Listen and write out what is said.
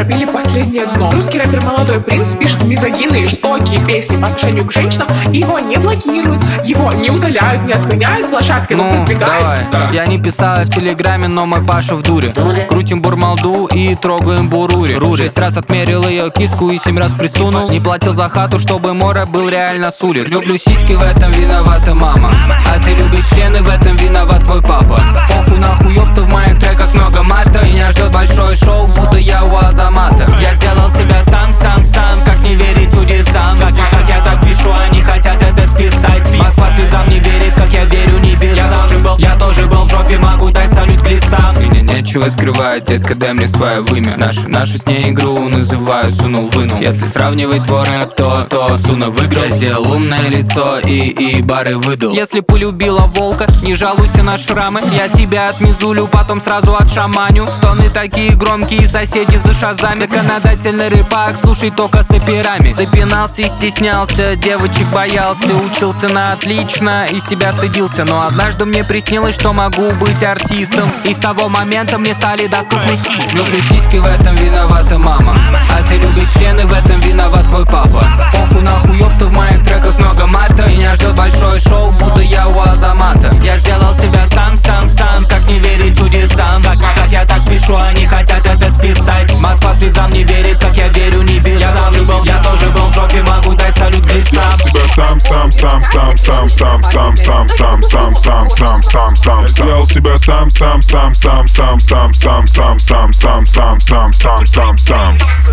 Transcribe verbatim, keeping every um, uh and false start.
пробили последнее дно. Русский рэпер Молодой Принц пишет мизогинные, жестокие песни по отношению к женщинам, и его не блокируют, его не удаляют, не отменяют, площадка его Ну, продвигает. давай. Я не писал в телеграме, но мой Паша в дуре. Крутим бурмалду и трогаем бурури. Рури. Шесть раз отмерил ее киску и семь раз присунул. Не платил за хату, чтобы море был реально с улиц. Люблю сиськи, в этом виновата мама. А ты любишь члены, в этом виноват твой папа. Похуй нахуй, ёпта, в моих треках много мата. Меня ждет большое шоу, будто я у Азамата. Я сделал себя сам, сам, сам. Как не верить чудесам? Как, как я так пишу, они хотят это списать. Москва слезам не верит, как я верю небесам. Я тоже был, я тоже был в жопе, могу дать салют к листам. Мне нечего скрывать, детка, дай мне свое вымя. Нашу, нашу с ней игру называю сунул, вынул. Если сравнивать твой рэп, то, то Суна выиграл. Я сделал умное лицо и, и бары выдал. Если полюбила волка, не жалуйся на шрамы. Я тебя отмизулю, потом сразу отшаманю. Стоны такие громкие, соседи за шазами. Законодательный рыбак, слушай только с операми. Запинался и стеснялся, девочек боялся. Учился на отлично и себя стыдился. Но однажды мне приснилось, что могу быть артистом. И с того момента мне стали доступны сиськи. Люблю сиськи, в этом виновата мама. А ты любишь члены, в этом виноват твой папа. Похуй нахуй, ёпта, в моих треках много мата. Меня ждет большое шоу, будто я у Азамата. Я сделал себя сам, сам, сам. Как не верить чудесам? Как, как я так пишу, они хотят это списать. Москва слезам не верит, как я верю небесам. Я тоже был, я тоже был в жопе, могу дать салют к листам. Сам, сам, сам, сам, сам, сам, сам, сам, сам, сам, сам, сам, сам, сам, сделал себя сам, сам, сам, сам, сам, сам, сам, сам, сам, сам, сам, сам, сам, сам, сам.